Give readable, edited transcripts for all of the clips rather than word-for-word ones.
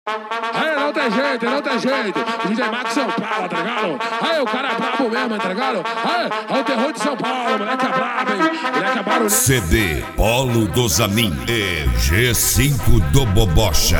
Aí não tem jeito, não tem jeito. DJ Max São Paulo, tá ligado? Aí o cara é brabo mesmo, tá ligado? Aí é o terror de São Paulo, moleque é brabo, hein? Moleque é barulhento. CD Polo do Zamin e G5 do Bobocha.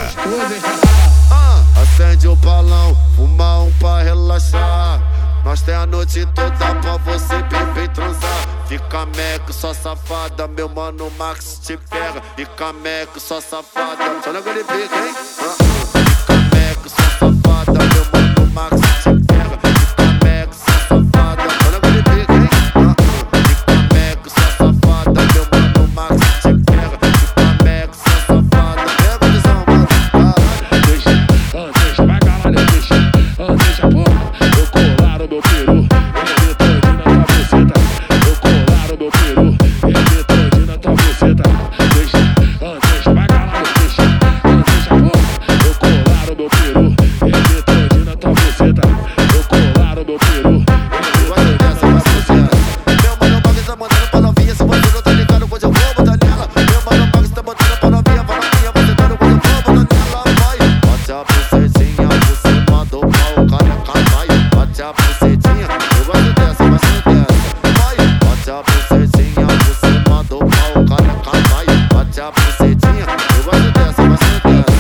Acende o balão, fuma um pra relaxar. Nós tem a noite toda pra você beber e transar. Fica meco, só safada, meu mano Max te pega. Fica meco, só safada. Só negócio de pica, hein? Fica meco, só safada, meu mano Max te pega. Fica meco, só safada. Só negócio de pica, hein? Fica meco, só safada, meu mano Max te pega. Fica meco, só safada. Pega a visão, mano. Deixa, vai galera, deixa, porra. Eu colar o meu peru, ele todinho na tua buceta. Eu colar o meu peru, ele todinho na tua buceta. Deixa, vai galera, deixa, porra. Eu colar o meu peru, ele todinho na tua buceta. Eu colar o meu peru, ele todinho na tua buceta. Meu mano Max tá mandando pra novinha, se você não tá ligado, hoje eu vou botar nela. Meu mano Max tá mandando pra novinha, você tá no hoje eu vou botar nela. Vai, bate a bucetinha, você mandou pau, careca, vai. Bate a bucetinha, eu gosto dessa, vai ser dessa. Vai, bate a bucetinha, você mandou pau, careca, vai. Bate a bucetinha, eu gosto dessa, vai ser dessa.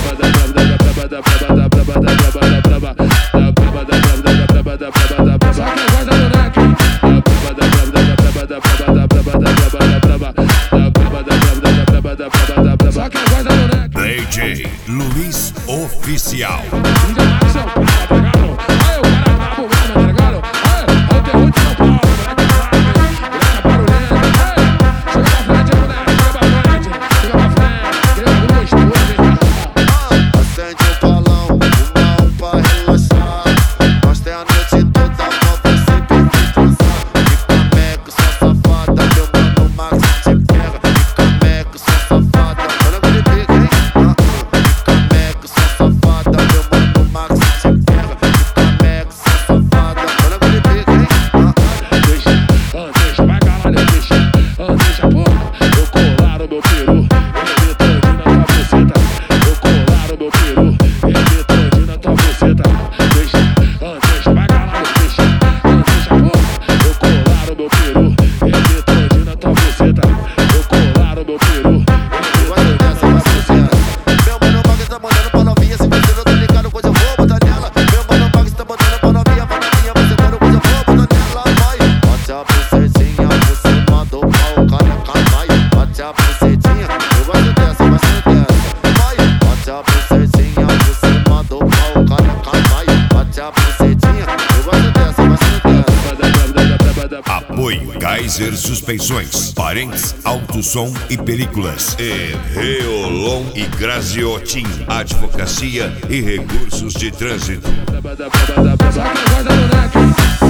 Só quem gosta do neck, hein? Só quem gosta do neck. DJ Luiz Oficial. DJ Max São Paulo, tá ligado? Aí o cara é brabo mesmo, tá ligado? Aí é o terror de São Paulo, moleque é brabo, hein? Moleque é barulhento. Aí, chega pra frente, moleque, chega pra frente. Chega pra frente, que é gostoso, hein? Acende o balão, fuma um pra relaxar. Nós tem a noite toda pra você beber e transar. Fica meco, só safada, meu mano Max te pega. Fica meco, só safada. Olha que ele pica, hein? Fica meco, só safada, meu mano Max te pega. Fica meco, só safada. Olha que ele pica, hein? Deixa, vai galera, deixa, porra. Eu colar o meu peru, ele todinho na tua buceta. Eu colar o meu peru, ele todinho na tua buceta. Deixa, vai galera, deixa, porra. Eu colar o meu peru, ele todinho na tua buceta. Eu colar o meu peru, ele todinho na tua buceta. Meu mano Max tá mandando pra novinha, se você não tá ligado, hoje eu vou botar nela. Meu mano Max tá mandando pra novinha, você tá no hoje eu vou botar nela. Vai, bate a bucetinha, você mandou pau, careca, vai. Bate a bucetinha, eu gosto dessa, vai ser dessa. Vai, bate a bucetinha, você mandou pau, careca, vai. Bate a bucetinha, eu gosto dessa, vai ser dessa. Apoio Kaiser Suspensões, Parentes, Alto Som e Películas e Reolon e Graziotin, Advocacia e Recursos de Trânsito. Só quem gosta do neck, hein?